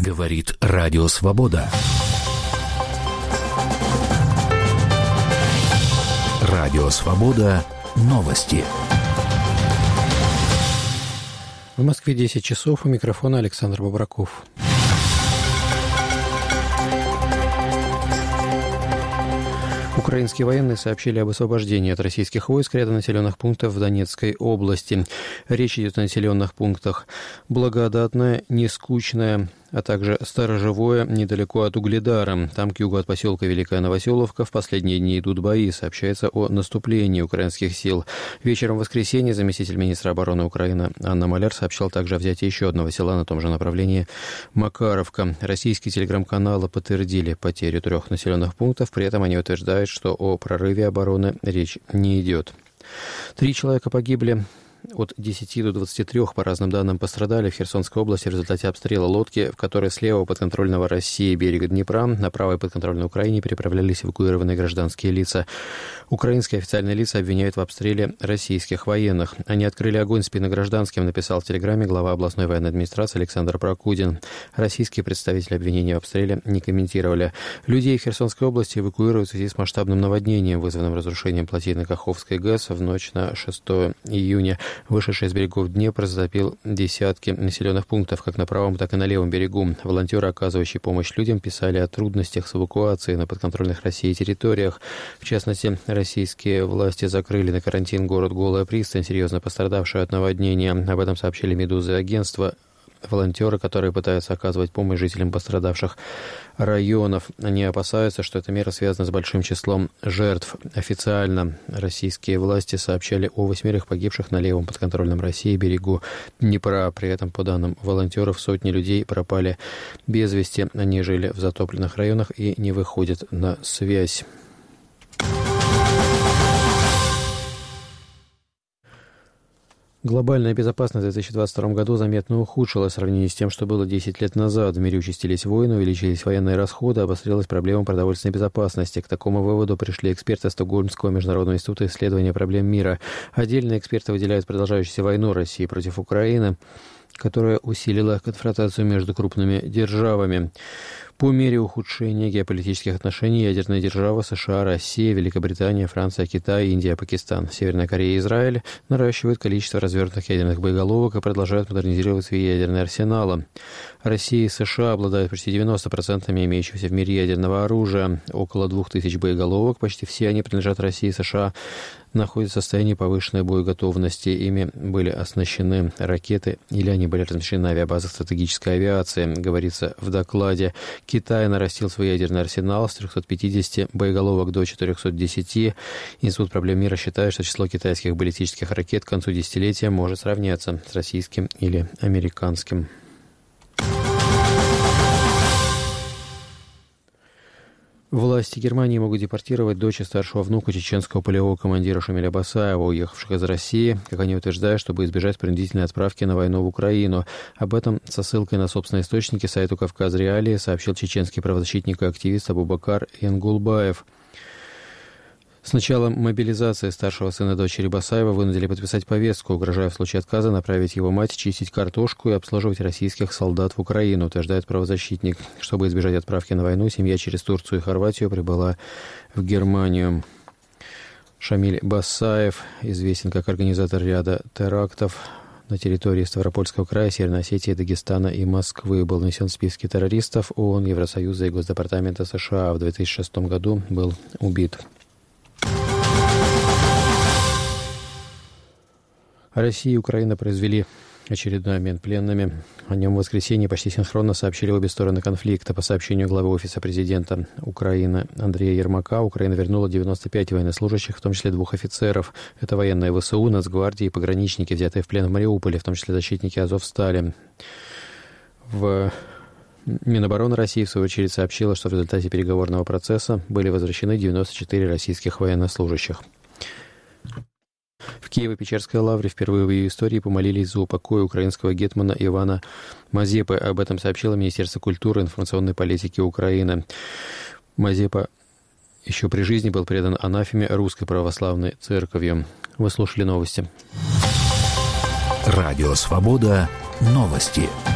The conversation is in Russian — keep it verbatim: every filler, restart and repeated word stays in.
Говорит Радио Свобода. Радио Свобода. Новости. В Москве десять часов. У микрофона Александр Бобраков. Украинские военные сообщили об освобождении от российских войск ряда населенных пунктов в Донецкой области. Речь идет о населенных пунктах Благодатное, Нескучное, а также Сторожевое, недалеко от Угледара. Там, к югу от поселка Великая Новоселовка, в последние дни идут бои. Сообщается о наступлении украинских сил. Вечером в воскресенье заместитель министра обороны Украины Анна Маляр сообщал также о взятии еще одного села на том же направлении Макаровка. Российские телеграм-каналы подтвердили потерю трех населенных пунктов. При этом они утверждают, что о прорыве обороны речь не идет. Три человека погибли. От десяти до двадцати трёх, по разным данным, пострадали в Херсонской области в результате обстрела лодки, в которой с левого подконтрольного России берега Днепра на правой подконтрольной Украине переправлялись эвакуированные гражданские лица. Украинские официальные лица обвиняют в обстреле российских военных. Они открыли огонь в спину гражданским, написал в Телеграме глава областной военной администрации Александр Прокудин. Российские представители обвинения в обстреле не комментировали. Людей в Херсонской области эвакуируют в связи с масштабным наводнением, вызванным разрушением плотины Каховской ГЭС в ночь на шестое июня. Вышедший из берегов Днепр затопил десятки населенных пунктов, как на правом, так и на левом берегу. Волонтеры, оказывающие помощь людям, писали о трудностях с эвакуацией на подконтрольных России территориях. В частности, российские власти закрыли на карантин город Голая Пристань, серьезно пострадавший от наводнения. Об этом сообщили «Медуза» и агентство. Волонтеры, которые пытаются оказывать помощь жителям пострадавших районов, они опасаются, что эта мера связана с большим числом жертв. Официально российские власти сообщали о восьмерых погибших на левом подконтрольном России берегу Днепра. При этом, по данным волонтеров, сотни людей пропали без вести. Они жили в затопленных районах и не выходят на связь. Глобальная безопасность в две тысячи двадцать втором году заметно ухудшилась в сравнении с тем, что было десять лет назад. В мире участились войны, увеличились военные расходы, обострилась проблема продовольственной безопасности. К такому выводу пришли эксперты Стокгольмского международного института исследования проблем мира. Отдельные эксперты выделяют продолжающуюся войну России против Украины, которая усилила конфронтацию между крупными державами. По мере ухудшения геополитических отношений ядерные державы США, Россия, Великобритания, Франция, Китай, Индия, Пакистан, Северная Корея и Израиль наращивают количество развернутых ядерных боеголовок и продолжают модернизировать свои ядерные арсеналы. Россия и США обладают почти девяноста процентами имеющегося в мире ядерного оружия. Около двух тысяч боеголовок, почти все они принадлежат России и США, находятся в состоянии повышенной боеготовности. Ими были оснащены ракеты или они были размещены на авиабазах стратегической авиации, говорится в докладе. Китай нарастил свой ядерный арсенал с трехсот пятидесяти боеголовок до четырехсот десяти. Институт проблем мира считает, что число китайских баллистических ракет к концу десятилетия может сравняться с российским или американским. Власти Германии могут депортировать дочь и старшего внука чеченского полевого командира Шамиля Басаева, уехавших из России, как они утверждают, чтобы избежать принудительной отправки на войну в Украину. Об этом со ссылкой на собственные источники сайту «Кавказ Реалии» сообщил чеченский правозащитник и активист Абубакар Ингулбаев. С началом мобилизации старшего сына дочери Басаева вынудили подписать повестку, угрожая в случае отказа направить его мать чистить картошку и обслуживать российских солдат в Украину, утверждает правозащитник. Чтобы избежать отправки на войну, семья через Турцию и Хорватию прибыла в Германию. Шамиль Басаев известен как организатор ряда терактов на территории Ставропольского края, Северной Осетии, Дагестана и Москвы. Был внесен в списки террористов ООН, Евросоюза и Госдепартамента США. В две тысячи шестом году был убит. Россия и Украина произвели очередной обмен пленными. О нем в воскресенье почти синхронно сообщили обе стороны конфликта. По сообщению главы Офиса президента Украины Андрея Ермака, Украина вернула девяносто пять военнослужащих, в том числе двух офицеров. Это военные ВСУ, Нацгвардии и пограничники, взятые в плен в Мариуполе, в том числе защитники Азовстали. В Минобороны России, в свою очередь, сообщила, что в результате переговорного процесса были возвращены девяносто четыре российских военнослужащих. В Киево-Печерской лавре впервые в ее истории помолились за упокой украинского гетмана Ивана Мазепы. Об этом сообщило Министерство культуры и информационной политики Украины. Мазепа еще при жизни был предан анафеме Русской православной церковью. Вы слушали новости. Радио Свобода. Новости.